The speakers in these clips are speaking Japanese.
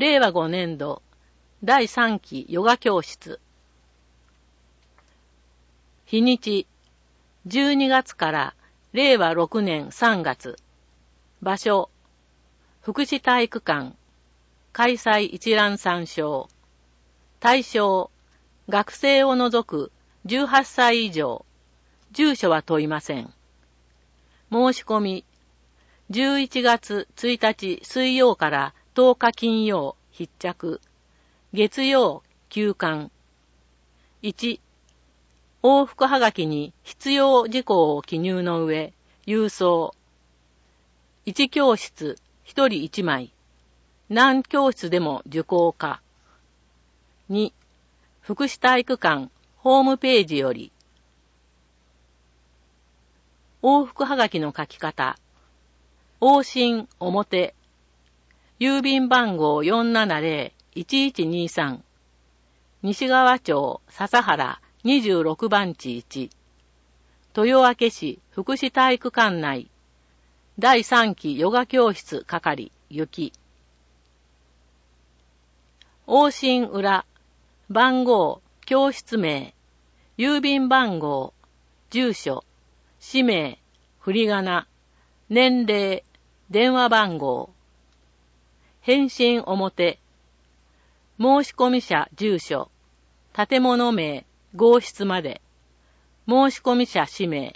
令和5年度第3期ヨガ教室。日にち12月から令和6年3月。場所福祉体育館。開催一覧参照。対象学生を除く18歳以上。住所は問いません。申し込み11月1日水曜から10日金曜必着。月曜休館。1、往復はがきに必要事項を記入の上、郵送。1教室1人1枚。何教室でも受講可。2、福祉体育館ホームページより。往復はがきの書き方。往診表。郵便番号470-1123。西川町笹原26番地1。豊明市福祉体育館内。第3期ヨガ教室係、雪。往診裏。番号、教室名。郵便番号。住所。氏名。振り仮名。年齢。電話番号。返信表。申し込み者住所。建物名、号室まで。申し込み者氏名。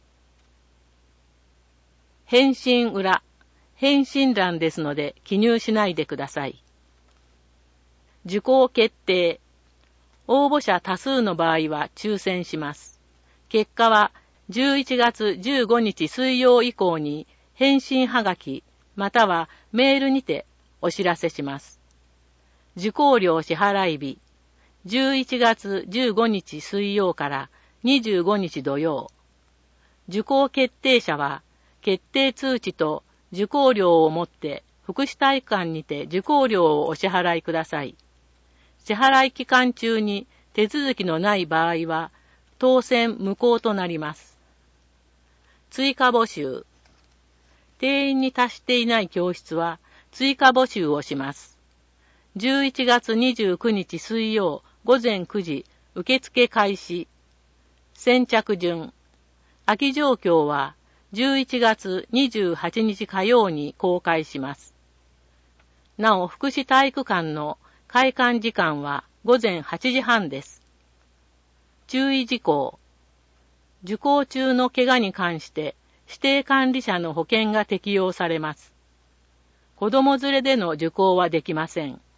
返信裏。返信欄ですので記入しないでください。受講決定。応募者多数の場合は抽選します。結果は11月15日水曜以降に返信はがきまたはメールにてお知らせします。受講料支払い日11月15日水曜から25日土曜。受講決定者は決定通知と受講料をもって福祉体育館にて受講料をお支払いください。支払い期間中に手続きのない場合は当選無効となります。追加募集。定員に達していない教室は追加募集をします。11月29日水曜午前9時受付開始。先着順。空き状況は11月28日火曜に公開します。なお福祉体育館の開館時間は午前8時半です。注意事項。受講中の怪我に関して指定管理者の保険が適用されます。子供連れでの受講はできません。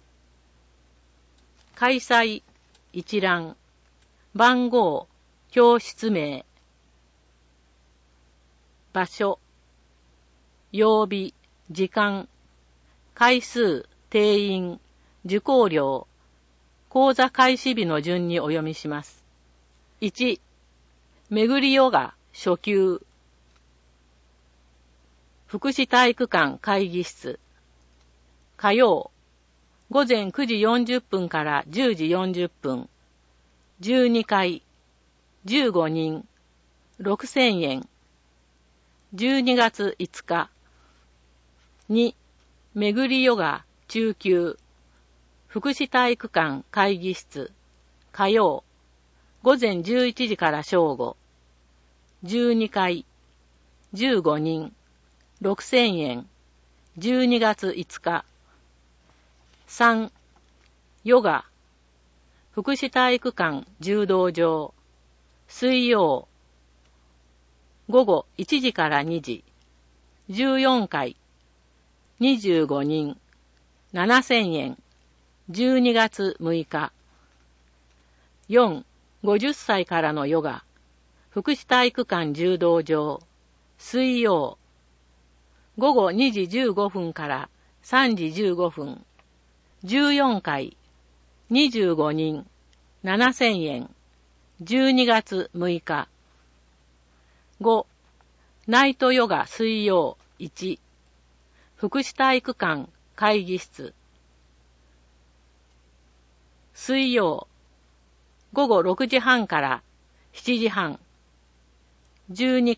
開催、一覧、番号、教室名、場所、曜日、時間、回数、定員、受講料、講座開始日の順にお読みします。1、巡りヨガ、初級。福祉体育館会議室。火曜、午前9時40分から10時40分。12回、15人、6000円。12月5日。2、巡りヨガ、中級。福祉体育館会議室。火曜、午前11時から正午。12回、15人、6000円。12月5日。3、ヨガ。福祉体育館柔道場。水曜。午後1時から2時。14回。25人。7000円。12月6日。4、50歳からのヨガ。福祉体育館柔道場。水曜。午後2時15分から3時15分。14回。25人。7000円。12月6日。5、ナイトヨガ水曜1。福祉体育館会議室。水曜。午後6時半から7時半。12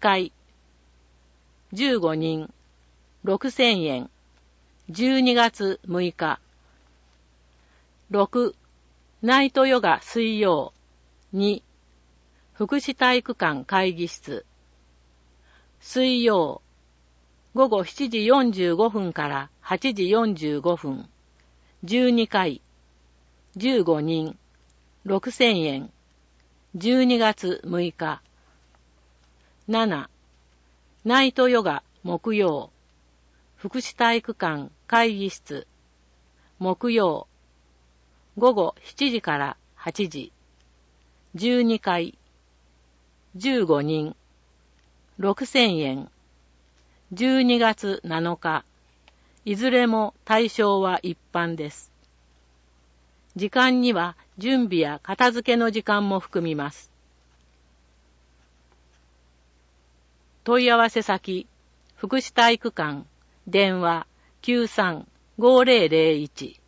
回。15人。6000円。12月6日。 6、ナイトヨガ水曜。2、福祉体育館会議室。水曜、午後7時45分から8時45分。12回、15人、6000円。12月6日。7、ナイトヨガ木曜。福祉体育館会議室。木曜、午後7時から8時。12回、15人、6000円。12月7日。いずれも対象は一般です。時間には準備や片付けの時間も含みます。問い合わせ先、福祉体育館、電話 93-5001